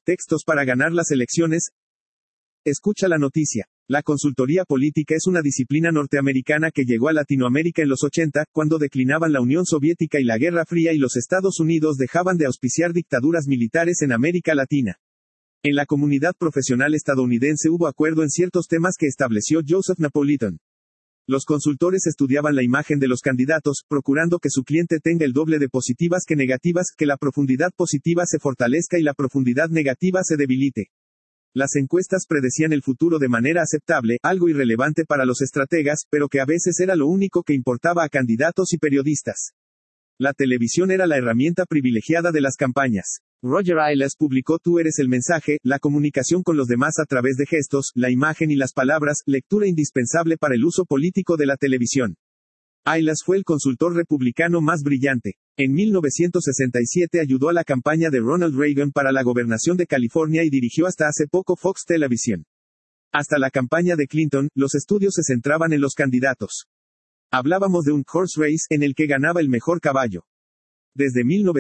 Textos para ganar las elecciones. Escucha la noticia. La consultoría política es una disciplina norteamericana que llegó a Latinoamérica en los 80, cuando declinaban la Unión Soviética y la Guerra Fría y los Estados Unidos dejaban de auspiciar dictaduras militares en América Latina. En la comunidad profesional estadounidense hubo acuerdo en ciertos temas que estableció Joseph Napolitano. Los consultores estudiaban la imagen de los candidatos, procurando que su cliente tenga el doble de positivas que negativas, que la profundidad positiva se fortalezca y la profundidad negativa se debilite. Las encuestas predecían el futuro de manera aceptable, algo irrelevante para los estrategas, pero que a veces era lo único que importaba a candidatos y periodistas. La televisión era la herramienta privilegiada de las campañas. Roger Ailes publicó Tú eres el mensaje, la comunicación con los demás a través de gestos, la imagen y las palabras, lectura indispensable para el uso político de la televisión. Ailes fue el consultor republicano más brillante. En 1967 ayudó a la campaña de Ronald Reagan para la gobernación de California y dirigió hasta hace poco Fox Television. Hasta la campaña de Clinton, los estudios se centraban en los candidatos. Hablábamos de un horse race, en el que ganaba el mejor caballo. Desde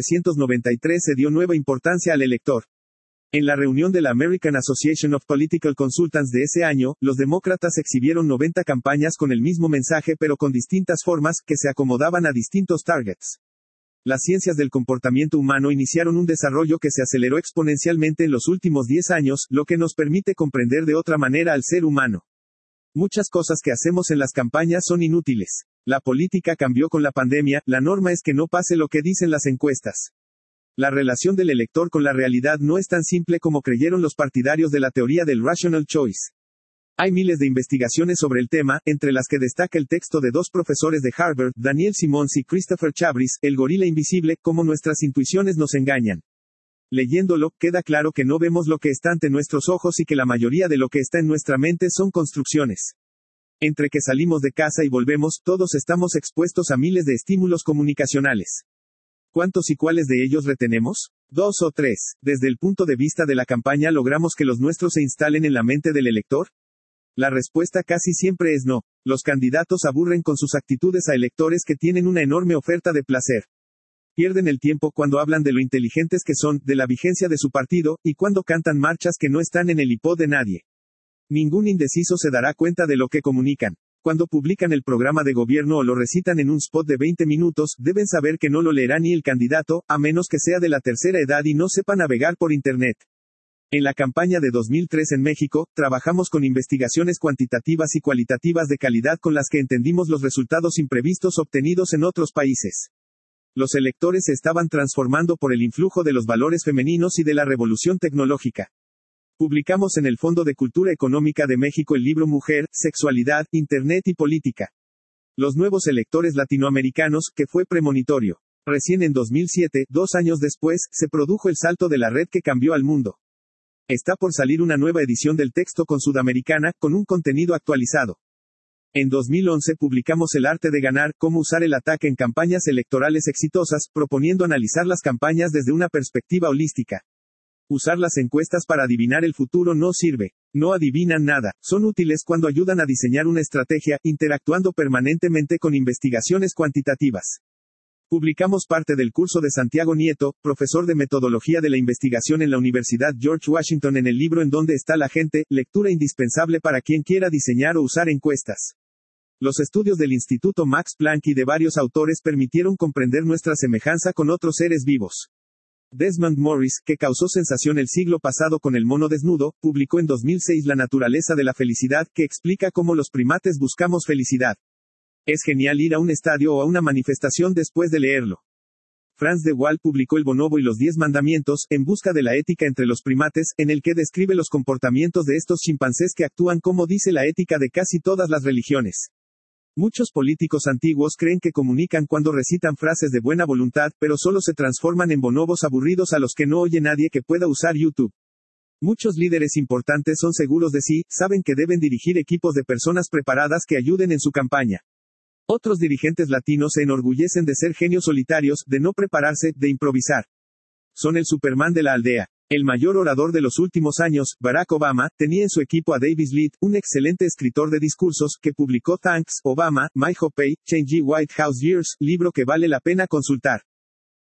1993 se dio nueva importancia al elector. En la reunión de la American Association of Political Consultants de ese año, los demócratas exhibieron 90 campañas con el mismo mensaje pero con distintas formas, que se acomodaban a distintos targets. Las ciencias del comportamiento humano iniciaron un desarrollo que se aceleró exponencialmente en los últimos 10 años, lo que nos permite comprender de otra manera al ser humano. Muchas cosas que hacemos en las campañas son inútiles. La política cambió con la pandemia, la norma es que no pase lo que dicen las encuestas. La relación del elector con la realidad no es tan simple como creyeron los partidarios de la teoría del rational choice. Hay miles de investigaciones sobre el tema, entre las que destaca el texto de dos profesores de Harvard, Daniel Simons y Christopher Chabris, El gorila invisible, cómo nuestras intuiciones nos engañan. Leyéndolo, queda claro que no vemos lo que está ante nuestros ojos y que la mayoría de lo que está en nuestra mente son construcciones. Entre que salimos de casa y volvemos, todos estamos expuestos a miles de estímulos comunicacionales. ¿Cuántos y cuáles de ellos retenemos? 2 o 3. Desde el punto de vista de la campaña, ¿logramos que los nuestros se instalen en la mente del elector? La respuesta casi siempre es no. Los candidatos aburren con sus actitudes a electores que tienen una enorme oferta de placer. Pierden el tiempo cuando hablan de lo inteligentes que son, de la vigencia de su partido, y cuando cantan marchas que no están en el iPod de nadie. Ningún indeciso se dará cuenta de lo que comunican. Cuando publican el programa de gobierno o lo recitan en un spot de 20 minutos, deben saber que no lo leerá ni el candidato, a menos que sea de la tercera edad y no sepa navegar por Internet. En la campaña de 2003 en México, trabajamos con investigaciones cuantitativas y cualitativas de calidad con las que entendimos los resultados imprevistos obtenidos en otros países. Los electores se estaban transformando por el influjo de los valores femeninos y de la revolución tecnológica. Publicamos en el Fondo de Cultura Económica de México el libro Mujer, Sexualidad, Internet y Política. Los nuevos electores latinoamericanos, que fue premonitorio. Recién en 2007, 2 años después, se produjo el salto de la red que cambió al mundo. Está por salir una nueva edición del texto con Sudamericana, con un contenido actualizado. En 2011 publicamos El arte de ganar, cómo usar el ataque en campañas electorales exitosas, proponiendo analizar las campañas desde una perspectiva holística. Usar las encuestas para adivinar el futuro no sirve. No adivinan nada. Son útiles cuando ayudan a diseñar una estrategia, interactuando permanentemente con investigaciones cuantitativas. Publicamos parte del curso de Santiago Nieto, profesor de metodología de la investigación en la Universidad George Washington, en el libro En dónde está la gente, lectura indispensable para quien quiera diseñar o usar encuestas. Los estudios del Instituto Max Planck y de varios autores permitieron comprender nuestra semejanza con otros seres vivos. Desmond Morris, que causó sensación el siglo pasado con El mono desnudo, publicó en 2006 La naturaleza de la felicidad, que explica cómo los primates buscamos felicidad. Es genial ir a un estadio o a una manifestación después de leerlo. Franz de Waal publicó El bonobo y los 10 mandamientos, en busca de la ética entre los primates, en el que describe los comportamientos de estos chimpancés que actúan como dice la ética de casi todas las religiones. Muchos políticos antiguos creen que comunican cuando recitan frases de buena voluntad, pero solo se transforman en bonobos aburridos a los que no oye nadie que pueda usar YouTube. Muchos líderes importantes son seguros de sí, saben que deben dirigir equipos de personas preparadas que ayuden en su campaña. Otros dirigentes latinos se enorgullecen de ser genios solitarios, de no prepararse, de improvisar. Son el Superman de la aldea. El mayor orador de los últimos años, Barack Obama, tenía en su equipo a Davis Litt, un excelente escritor de discursos, que publicó Thanks, Obama, My Hope, Changing White House Years, libro que vale la pena consultar.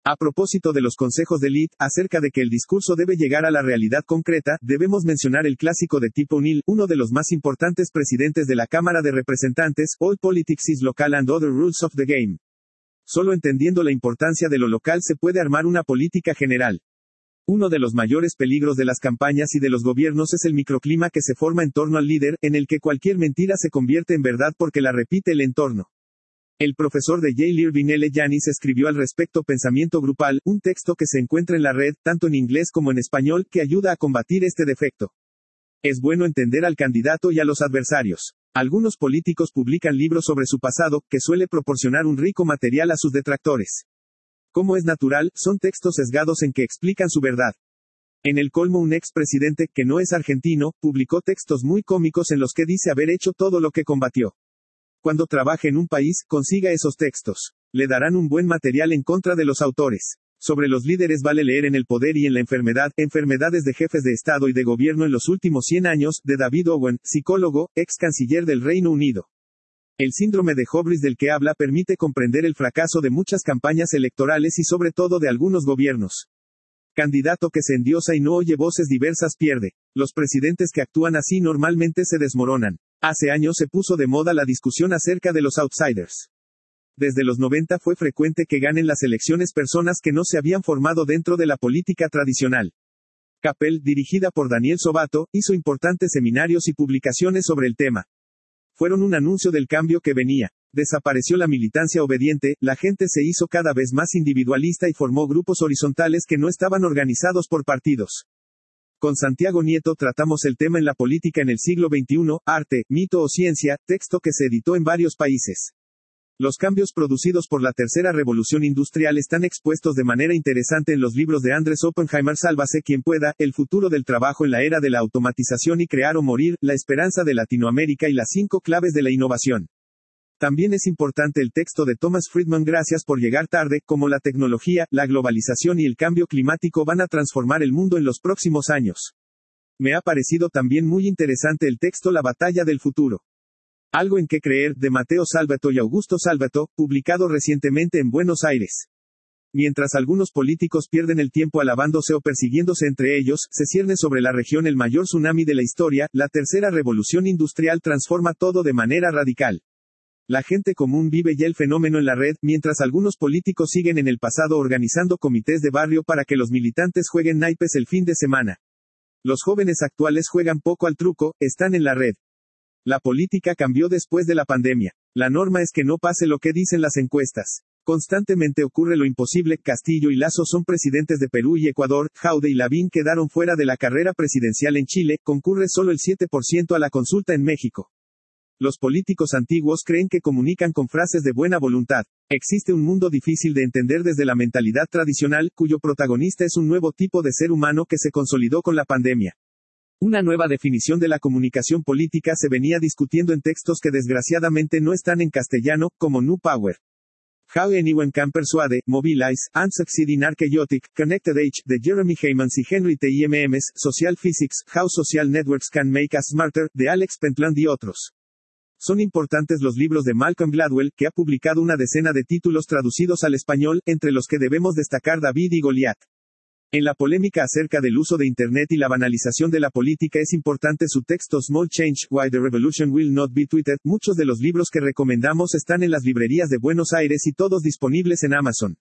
A propósito de los consejos de Litt, acerca de que el discurso debe llegar a la realidad concreta, debemos mencionar el clásico de Tip O'Neill, uno de los más importantes presidentes de la Cámara de Representantes: All politics is local and other rules of the game. Solo entendiendo la importancia de lo local se puede armar una política general. Uno de los mayores peligros de las campañas y de los gobiernos es el microclima que se forma en torno al líder, en el que cualquier mentira se convierte en verdad porque la repite el entorno. El profesor de Yale Irving L. Yanis escribió al respecto Pensamiento Grupal, un texto que se encuentra en la red, tanto en inglés como en español, que ayuda a combatir este defecto. Es bueno entender al candidato y a los adversarios. Algunos políticos publican libros sobre su pasado, que suele proporcionar un rico material a sus detractores. Como es natural, son textos sesgados en que explican su verdad. En el colmo, un expresidente, que no es argentino, publicó textos muy cómicos en los que dice haber hecho todo lo que combatió. Cuando trabaje en un país, consiga esos textos. Le darán un buen material en contra de los autores. Sobre los líderes vale leer En el poder y en la enfermedad, Enfermedades de jefes de Estado y de Gobierno en los últimos 100 años, de David Owen, psicólogo, ex canciller del Reino Unido. El síndrome de Hobris del que habla permite comprender el fracaso de muchas campañas electorales y sobre todo de algunos gobiernos. Candidato que se endiosa y no oye voces diversas pierde. Los presidentes que actúan así normalmente se desmoronan. Hace años se puso de moda la discusión acerca de los outsiders. Desde los 90 fue frecuente que ganen las elecciones personas que no se habían formado dentro de la política tradicional. Capel, dirigida por Daniel Sobato, hizo importantes seminarios y publicaciones sobre el tema. Fueron un anuncio del cambio que venía. Desapareció la militancia obediente, la gente se hizo cada vez más individualista y formó grupos horizontales que no estaban organizados por partidos. Con Santiago Nieto tratamos el tema en la política en el siglo XXI, arte, mito o ciencia, texto que se editó en varios países. Los cambios producidos por la tercera revolución industrial están expuestos de manera interesante en los libros de Andrés Oppenheimer: Sálvase quien pueda, El futuro del trabajo en la era de la automatización y Crear o morir, La esperanza de Latinoamérica y las 5 claves de la innovación. También es importante el texto de Thomas Friedman Gracias por llegar tarde, Cómo la tecnología, la globalización y el cambio climático van a transformar el mundo en los próximos años. Me ha parecido también muy interesante el texto La batalla del futuro. Algo en que creer, de Matteo Salvato y Augusto Salvato, publicado recientemente en Buenos Aires. Mientras algunos políticos pierden el tiempo alabándose o persiguiéndose entre ellos, se cierne sobre la región el mayor tsunami de la historia, la tercera revolución industrial transforma todo de manera radical. La gente común vive ya el fenómeno en la red, mientras algunos políticos siguen en el pasado organizando comités de barrio para que los militantes jueguen naipes el fin de semana. Los jóvenes actuales juegan poco al truco, están en la red. La política cambió después de la pandemia. La norma es que no pase lo que dicen las encuestas. Constantemente ocurre lo imposible. Castillo y Lasso son presidentes de Perú y Ecuador, Jaude y Lavín quedaron fuera de la carrera presidencial en Chile, concurre solo el 7% a la consulta en México. Los políticos antiguos creen que comunican con frases de buena voluntad. Existe un mundo difícil de entender desde la mentalidad tradicional, cuyo protagonista es un nuevo tipo de ser humano que se consolidó con la pandemia. Una nueva definición de la comunicación política se venía discutiendo en textos que desgraciadamente no están en castellano, como New Power. How Anyone Can Persuade, Mobilize, and Succeed in Archaeotic, Connected Age, de Jeremy Heymans y Henry T. IMMs, Social Physics, How Social Networks Can Make Us Smarter, de Alex Pentland y otros. Son importantes los libros de Malcolm Gladwell, que ha publicado una decena de títulos traducidos al español, entre los que debemos destacar David y Goliat. En la polémica acerca del uso de Internet y la banalización de la política es importante su texto Small Change, Why the Revolution Will Not Be Tweeted. Muchos de los libros que recomendamos están en las librerías de Buenos Aires y todos disponibles en Amazon.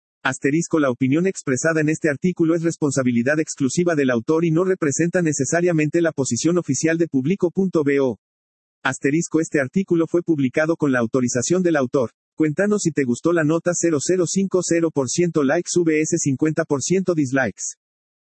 La opinión expresada en este artículo es responsabilidad exclusiva del autor y no representa necesariamente la posición oficial de Publico.bo. Este artículo fue publicado con la autorización del autor. Cuéntanos si te gustó la nota. 0050% likes vs 50% dislikes.